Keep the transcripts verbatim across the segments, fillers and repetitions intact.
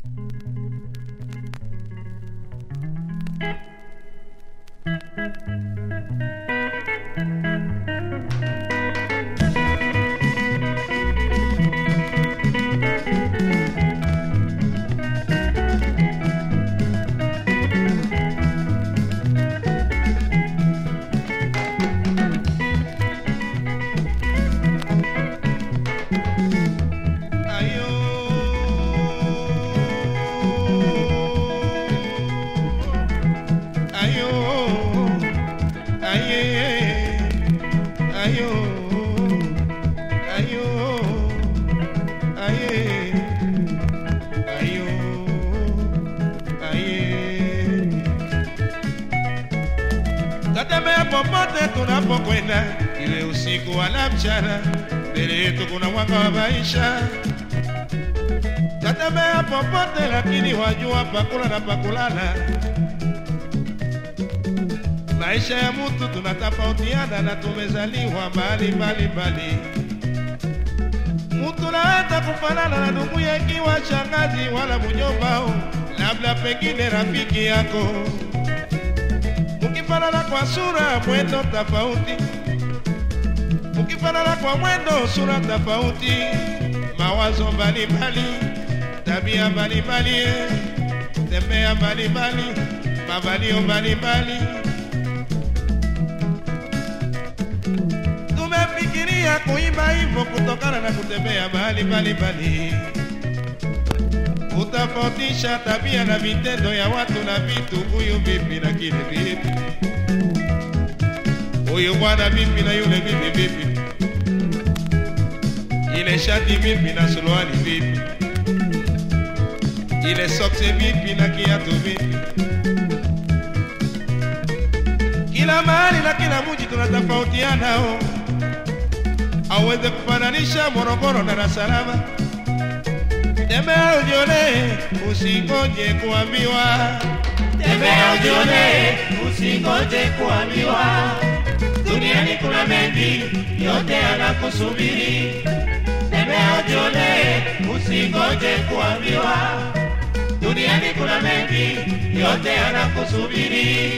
Tatembea popote tunapokwenda, iwe usiku wala mchana, mbele yetu kuna mwanga wa maisha. Tatembea popote lakini wajua pakula na pakulala. Maisha ya mtu tunatofautiana na tumezaliwa mbali mbali mbali. Mtu anaweza kufanana na ndugu yake wa shangazi wala mjomba, labda pengine rafiki yako. Ukifanana kwa sura mwendo tofauti, ukifanana kwa mwendo sura tofauti, mawazo mbalimbali, tabia mbalimbali, tembea mbalimbali, mavalio mbalimbali. Tumefikiria kuimba hivyo kutokana na kutembea mbali mbali mbali, utafautisha tabia na vitendo ya watu na vitu. Huyu vipi na kile vipi, huyu bwana vipi na yule vipi vipi, ile shati vipi na suruali vipi, ile soksi vipi na kiatu vipi. Kila mahali na kila mji tunatofautiana, oh. Hauwezi kufananisha Morogoro na Dar es Salaam. Tembea ujione, usingoje kuambiwa. Tembea ujione, usingoje kuambiwa. Duniani kuna mengi, yote yanakusubiri. Tembea ujione, usingoje kuambiwa. Duniani kuna mengi, yote yanakusubiri.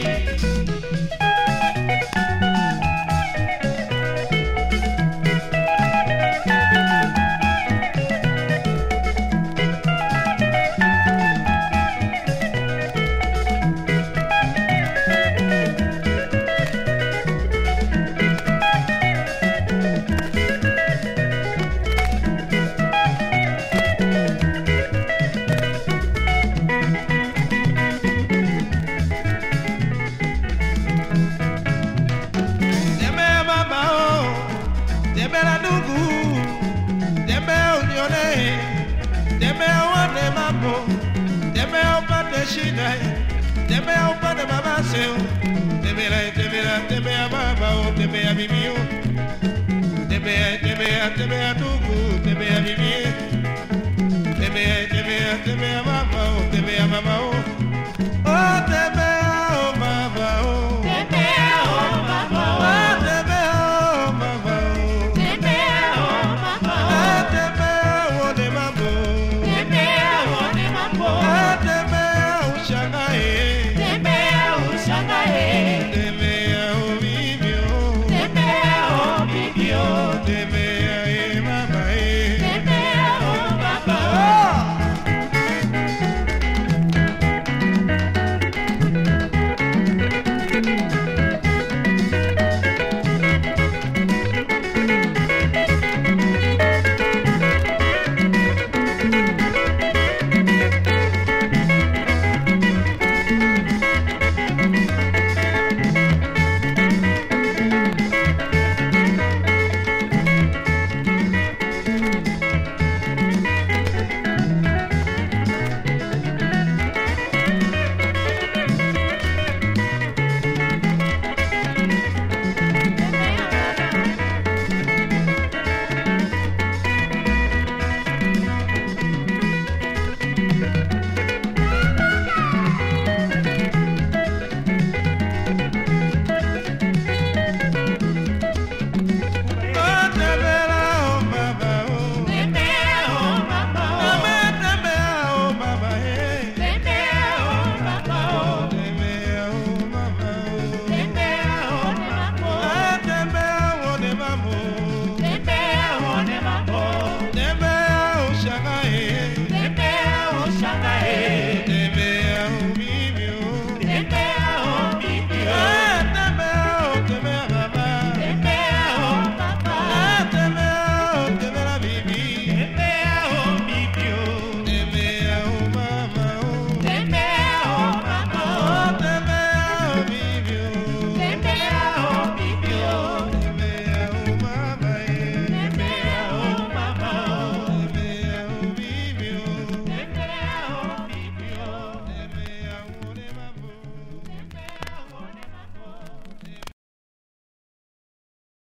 Tembea ndugu, tembea ujione, tembea uone mambo, tembea upate shida, tembea upate mabaseo. Tembea, tembea, tembea baba, tembea bibi, tembea, tembea, tembea ndugu, tembea bibi, tembea, tembea, tembea baba.